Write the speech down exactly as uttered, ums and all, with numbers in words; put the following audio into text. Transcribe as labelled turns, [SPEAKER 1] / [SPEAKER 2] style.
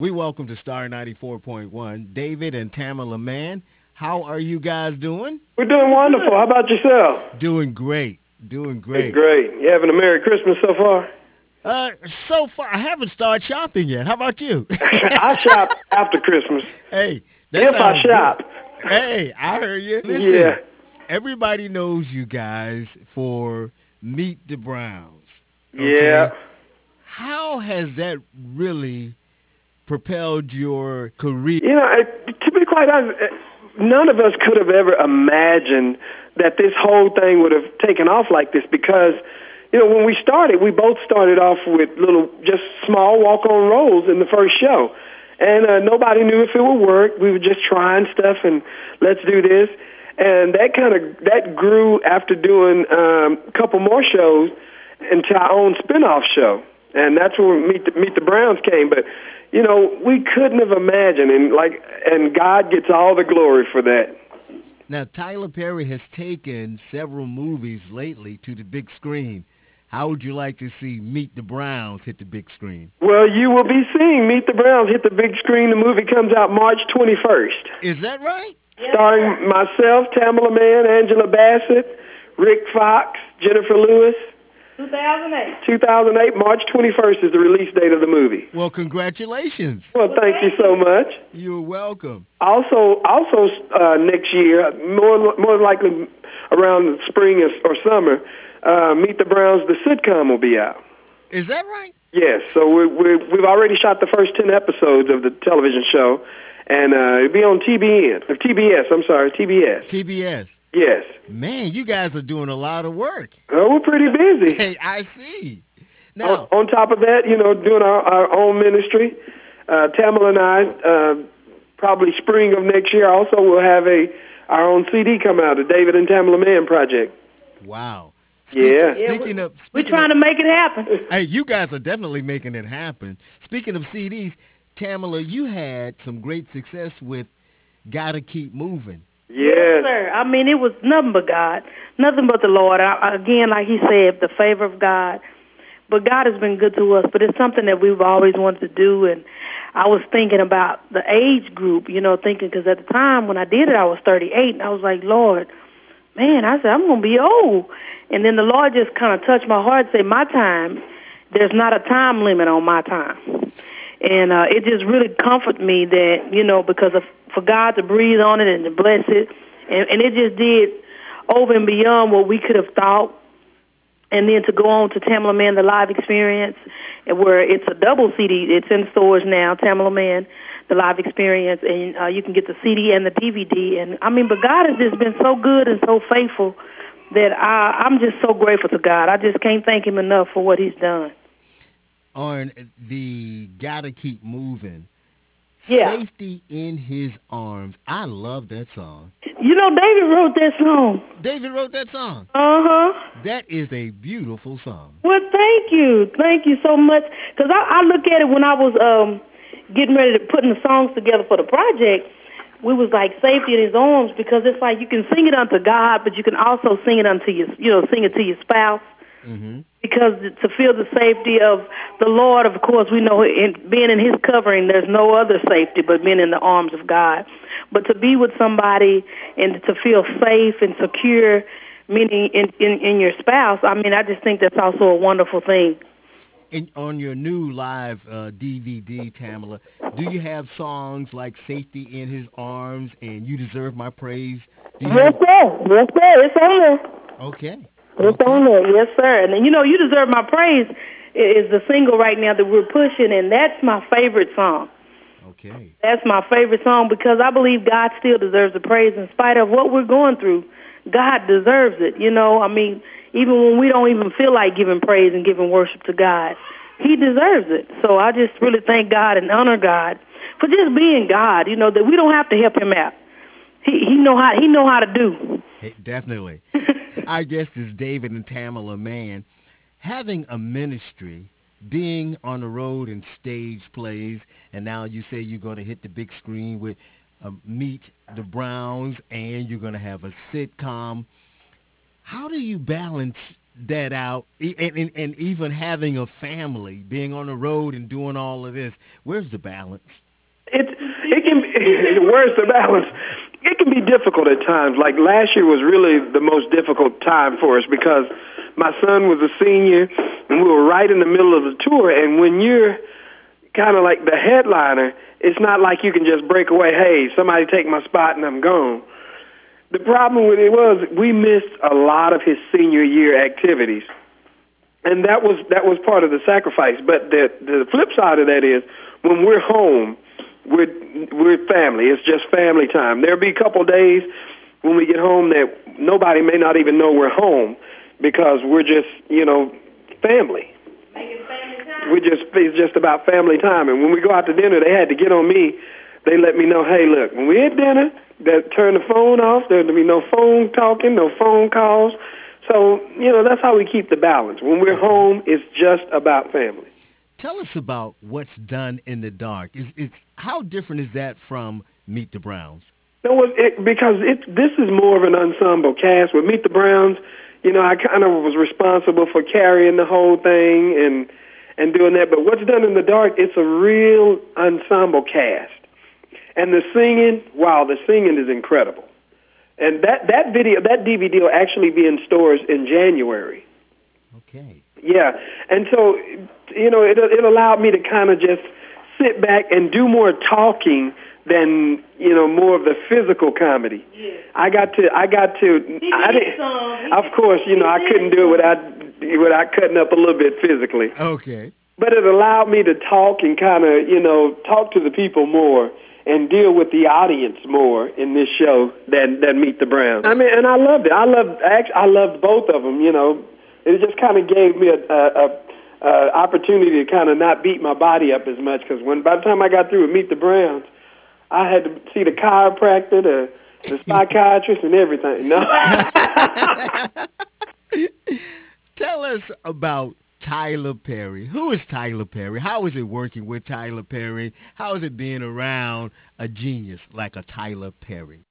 [SPEAKER 1] We welcome to Star ninety-four point one, David and Tamala Mann. How are you guys doing?
[SPEAKER 2] We're doing wonderful. How about yourself?
[SPEAKER 1] Doing great. Doing
[SPEAKER 2] Great,
[SPEAKER 1] great.
[SPEAKER 2] great. You having a Merry Christmas so far?
[SPEAKER 1] Uh, so far, I haven't started shopping yet. How about you?
[SPEAKER 2] I shop after Christmas.
[SPEAKER 1] Hey, that
[SPEAKER 2] If I
[SPEAKER 1] sounds good.
[SPEAKER 2] shop.
[SPEAKER 1] Hey, I heard you.
[SPEAKER 2] Yeah.
[SPEAKER 1] Listen, everybody knows you guys for Meet the Browns.
[SPEAKER 2] Yeah.
[SPEAKER 1] Okay? How has that really propelled your career?
[SPEAKER 2] You know, I- to be quite honest, uh, none of us could have ever imagined that this whole thing would have taken off like this because, you know, when we started, we both started off with little, just small walk-on roles in the first show. And uh, nobody knew if it would work. We were just trying stuff and let's do this. And that kind of, that grew after doing um, a couple more shows into our own spin-off show. And that's when Meet the, Meet the Browns came. But, you know, we couldn't have imagined, and like, and God gets all the glory for that.
[SPEAKER 1] Now, Tyler Perry has taken several movies lately to the big screen. How would you like to see Meet the Browns hit the big screen?
[SPEAKER 2] Well, you will be seeing Meet the Browns hit the big screen. The movie comes out March twenty-first.
[SPEAKER 1] Is that right?
[SPEAKER 2] Starring myself, Tamala Mann, Angela Bassett, Rick Fox, Jennifer Lewis.
[SPEAKER 3] two thousand eight.
[SPEAKER 2] two thousand eight, March twenty-first is the release date of the movie.
[SPEAKER 1] Well, congratulations.
[SPEAKER 2] Well, thank you so much.
[SPEAKER 1] You're welcome.
[SPEAKER 2] Also, also uh, next year, more more likely around the spring or, or summer, uh, Meet the Browns, the sitcom will be out.
[SPEAKER 1] Is that right?
[SPEAKER 2] Yes, so we we we've already shot the first ten episodes of the television show, and uh, it'll be on T B N or T B S. I'm sorry, T B S.
[SPEAKER 1] T B S.
[SPEAKER 2] Yes.
[SPEAKER 1] Man, you guys are doing a lot of work.
[SPEAKER 2] Oh, we're pretty busy.
[SPEAKER 1] Hey, I see.
[SPEAKER 2] On,
[SPEAKER 1] Now,
[SPEAKER 2] on top of that, you know, doing our, our own ministry, uh, Tamala and I, uh, probably spring of next year, also will have a our own C D come out, the David and Tamala Mann Project.
[SPEAKER 1] wow.
[SPEAKER 2] Yeah.
[SPEAKER 1] Speaking of,
[SPEAKER 3] We're
[SPEAKER 1] speaking
[SPEAKER 3] trying
[SPEAKER 1] of,
[SPEAKER 3] to make it happen.
[SPEAKER 1] hey, you guys are definitely making it happen. Speaking of C Ds, Tamala, you had some great success with "Gotta Keep Moving."
[SPEAKER 2] Yes.
[SPEAKER 3] Sir, I mean, it was nothing but God, nothing but the Lord. I, again, like he said, the favor of God. But God has been good to us, but it's something that we've always wanted to do. And I was thinking about the age group, you know, thinking, because at the time when I did it, I was thirty-eight, and I was like, Lord, man, I said, I'm going to be old. And then the Lord just kind of touched my heart and said, my time, there's not a time limit on my time. And uh, it just really comforted me that, you know, because of for God to breathe on it and to bless it. And, and it just did over and beyond what we could have thought. And then to go on to Tamala Mann, the live experience, where it's a double C D. It's in stores now, Tamala Mann, the live experience. And uh, you can get the C D and the D V D. And, I mean, but God has just been so good and so faithful that I, I'm just so grateful to God. I just can't thank him enough for what he's done.
[SPEAKER 1] On the "Gotta Keep Moving,"
[SPEAKER 3] Yeah.
[SPEAKER 1] "Safety in His Arms." I love that song.
[SPEAKER 3] You know, David wrote that song.
[SPEAKER 1] David wrote that song.
[SPEAKER 3] Uh-huh.
[SPEAKER 1] That is a beautiful song.
[SPEAKER 3] Well, thank you. Thank you so much. Because I, I look at it when I was um, getting ready to putting the songs together for the project, we was like safety in his arms, because it's like you can sing it unto God, but you can also sing it unto your, you know, sing it to your spouse.
[SPEAKER 1] Mm-hmm.
[SPEAKER 3] Because to feel the safety of the Lord, of course, we know in, being in his covering, there's no other safety but being in the arms of God. But to be with somebody and to feel safe and secure, meaning in, in, in your spouse, I mean, I just think that's also a wonderful thing.
[SPEAKER 1] And on your new live uh, D V D, Tamala, do you have songs like "Safety in His Arms" and "You Deserve My Praise"? Do you
[SPEAKER 3] Yes,
[SPEAKER 1] have?
[SPEAKER 3] sir. Yes, sir. It's on there.
[SPEAKER 1] Okay.
[SPEAKER 3] It's
[SPEAKER 1] Okay.
[SPEAKER 3] on there. Yes, sir. And then, you know, "You Deserve My Praise" is the single right now that we're pushing, and that's my favorite song.
[SPEAKER 1] Okay.
[SPEAKER 3] That's my favorite song because I believe God still deserves the praise in spite of what we're going through. God deserves it. You know, I mean, even when we don't even feel like giving praise and giving worship to God, he deserves it. So I just really thank God and honor God for just being God, you know, that we don't have to help him out. He he know how he know how to do.
[SPEAKER 1] Hey, definitely. Our guest is David and Tamala Mann. Having a ministry, being on the road and stage plays, and now you say you're going to hit the big screen with um, Meet the Browns, and you're going to have a sitcom. How do you balance that out, e- and, and, and even having a family, being on the road and doing all of this? Where's the balance?
[SPEAKER 2] It it can be, where's the balance? It can be difficult at times. Like last year was really the most difficult time for us because my son was a senior and we were right in the middle of the tour. And when you're kind of like the headliner, it's not like you can just break away, hey, somebody take my spot and I'm gone. The problem with it was we missed a lot of his senior year activities. And that was that was part of the sacrifice. But the the flip side of that is when we're home, we're we're family. It's just family time. There'll be a couple of days when we get home that nobody may not even know we're home because we're just, you know, family.
[SPEAKER 3] Making family time.
[SPEAKER 2] We just it's just about family time. And when we go out to dinner, they had to get on me. They let me know, hey, look, when we at dinner, that turn the phone off. There'll be no phone talking, no phone calls. So, you know, that's how we keep the balance. When we're home, it's just about family.
[SPEAKER 1] Tell us about What's Done in the Dark. Is it's how different is that from Meet the Browns?
[SPEAKER 2] No, it, because it, this is more of an ensemble cast. With Meet the Browns, you know, I kind of was responsible for carrying the whole thing and and doing that. But What's Done in the Dark, it's a real ensemble cast. And the singing, wow, the singing is incredible. And that, that video, that D V D will actually be in stores in January.
[SPEAKER 1] Okay.
[SPEAKER 2] Yeah. And so, you know, it, it allowed me to kind of just sit back and do more talking than, you know, more of the physical comedy.
[SPEAKER 3] Yeah.
[SPEAKER 2] I got to, I got to,
[SPEAKER 3] He
[SPEAKER 2] I
[SPEAKER 3] did
[SPEAKER 2] didn't,
[SPEAKER 3] some.
[SPEAKER 2] of course, you know, I couldn't do it without, without cutting up a little bit physically.
[SPEAKER 1] Okay.
[SPEAKER 2] But it allowed me to talk and kind of, you know, talk to the people more and deal with the audience more in this show than, than Meet the Browns. I mean, and I loved it. I loved, actually, I loved both of them, you know. It just kind of gave me a, a, a, a opportunity to kind of not beat my body up as much because when by the time I got through with Meet the Browns, I had to see the chiropractor, the, the psychiatrist, and everything. No.
[SPEAKER 1] Tell us about Tyler Perry. Who is Tyler Perry? How is it working with Tyler Perry? How is it being around a genius like a Tyler Perry?